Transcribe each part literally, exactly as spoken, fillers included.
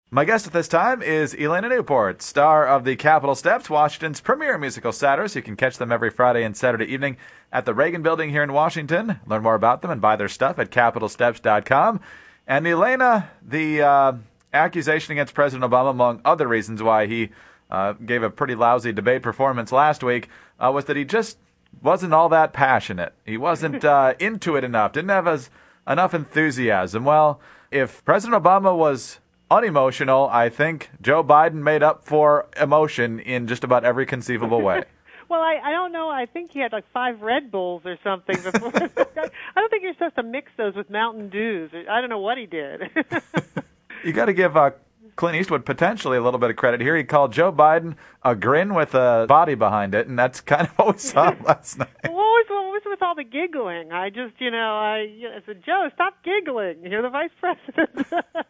My guest at this time is Elena Newport, star of the Capitol Steps, Washington's premier musical satyrs. You can catch them every Friday and Saturday evening at the Reagan Building here in Washington. Learn more about them and buy their stuff at capitol steps dot com. And Elena, the uh, accusation against President Obama, among other reasons why he uh, gave a pretty lousy debate performance last week, uh, was that he just wasn't all that passionate. He wasn't uh, into it enough, didn't have as, enough enthusiasm. Well, if President Obama was unemotional, I think Joe Biden made up for emotion in just about every conceivable way. Well, I, I don't know. I think he had like five Red Bulls or something before. I don't think you're supposed to mix those with Mountain Dews. I don't know what he did. You got to give uh, Clint Eastwood potentially a little bit of credit here. He called Joe Biden a grin with a body behind it, and that's kind of what we saw last night. What was, what was with all the giggling? I just, you know, I, I said, Joe, stop giggling. You're the vice president.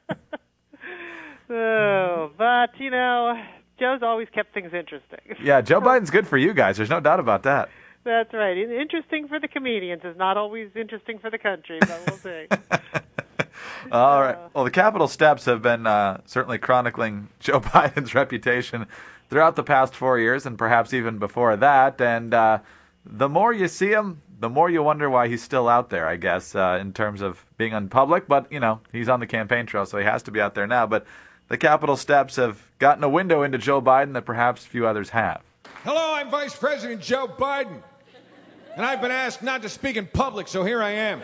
Oh, but, you know, Joe's always kept things interesting. Yeah, Joe Biden's good for you guys. There's no doubt about that. That's right. Interesting for the comedians is not always interesting for the country, but we'll see. All right. Well, the Capitol Steps have been uh, certainly chronicling Joe Biden's reputation throughout the past four years and perhaps even before that. And uh, the more you see him, the more you wonder why he's still out there, I guess, uh, in terms of being unpublic. But, you know, he's on the campaign trail, so he has to be out there now. But the Capitol Steps have gotten a window into Joe Biden that perhaps few others have. Hello, I'm Vice President Joe Biden. And I've been asked not to speak in public, so here I am.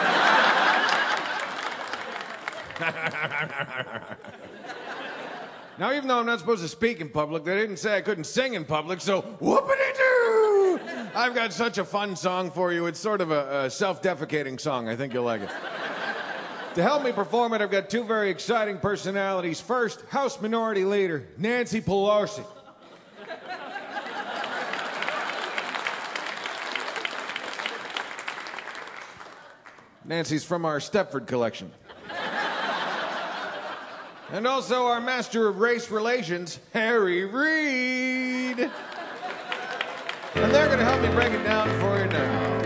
Now, even though I'm not supposed to speak in public, they didn't say I couldn't sing in public, so whoopity-doo! I've got such a fun song for you. It's sort of a, a self-defecating song. I think you'll like it. To help me perform it, I've got two very exciting personalities. First, House Minority Leader, Nancy Pelosi. Nancy's from our Stepford collection. And also our master of race relations, Harry Reid. And they're going to help me break it down for you now.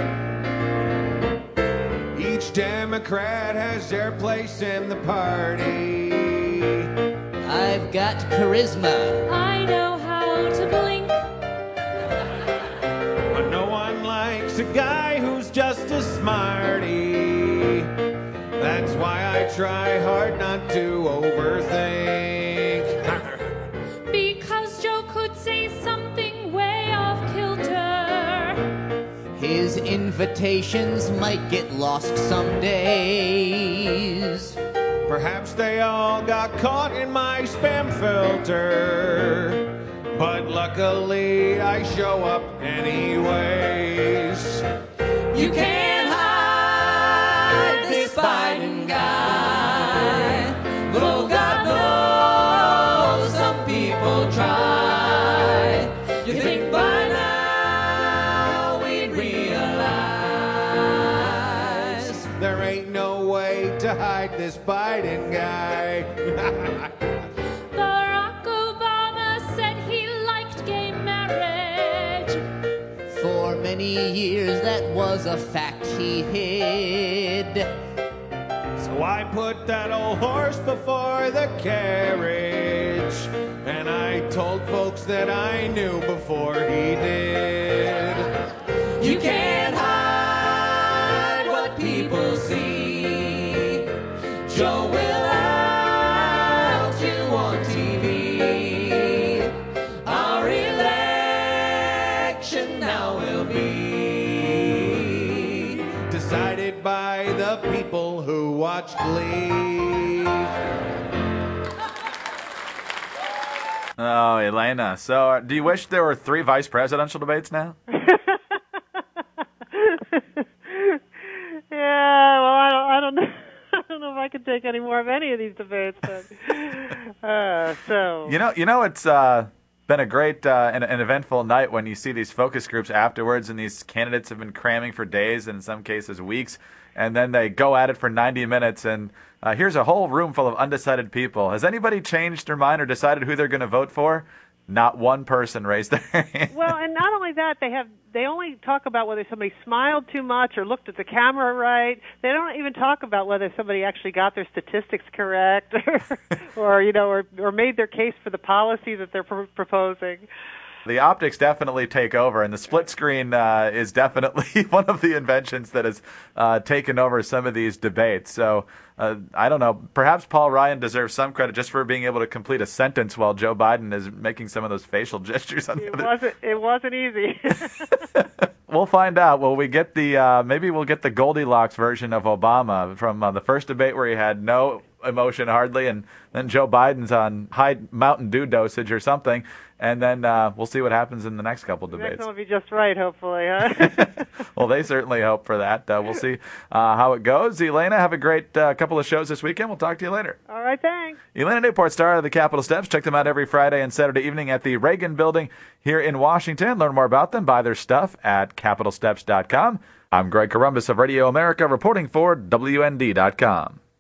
Each Democrat has their place in the party. I've got charisma. I know how to blink. But no one likes a guy who's just a smarty. That's why I try hard not to overthink. Because Joe could say something way off kilter. His invitations might get lost some days. Perhaps they all got caught in my spam filter. But luckily I show up anyways. You can't hide this Biden guy. Though God knows some people try. You think by now we'd realize there ain't no way to hide this Biden guy. Barack Obama said he liked gay marriage. For many years that was a fact he hid. So I put that old horse before the carriage. And I told folks that I knew before he did. You can't hide what people see. Joe will out you on T V. Our election now will be decided by the people who watch Glee. Oh, Elena. So uh, do you wish there were three vice presidential debates now? Yeah, well, I don't, I don't know. I don't know if I can take any more of any of these debates. But, uh, so You know, you know, it's uh, been a great uh, and an eventful night when you see these focus groups afterwards, and these candidates have been cramming for days, and in some cases weeks, and then they go at it for ninety minutes, and uh, here's a whole room full of undecided people. Has anybody changed their mind or decided who they're going to vote for? not one person raised their hand. Well, and not only that, they have they only talk about whether somebody smiled too much or looked at the camera right. They don't even talk about whether somebody actually got their statistics correct, or, or you know, or, or made their case for the policy that they're pr- proposing. The optics definitely take over, and the split screen uh, is definitely one of the inventions that has uh, taken over some of these debates. So, uh, I don't know, perhaps Paul Ryan deserves some credit just for being able to complete a sentence while Joe Biden is making some of those facial gestures on the It other. wasn't, it wasn't easy. We'll find out. Will we get the, uh, maybe we'll get the Goldilocks version of Obama from uh, the first debate where he had no emotion hardly, and then Joe Biden's on high Mountain Dew dosage or something, and then uh, we'll see what happens in the next couple The debates. next one will be just right, hopefully. Huh? Well, they certainly hope for that. Uh, we'll see uh, how it goes. Elena, have a great uh, couple of shows this weekend. We'll talk to you later. All right, thanks. Elena Newport, star of the Capitol Steps. Check them out every Friday and Saturday evening at the Reagan Building here in Washington. Learn more about them, buy their stuff at capitol steps dot com. I'm Greg Columbus of Radio America reporting for W N D dot com.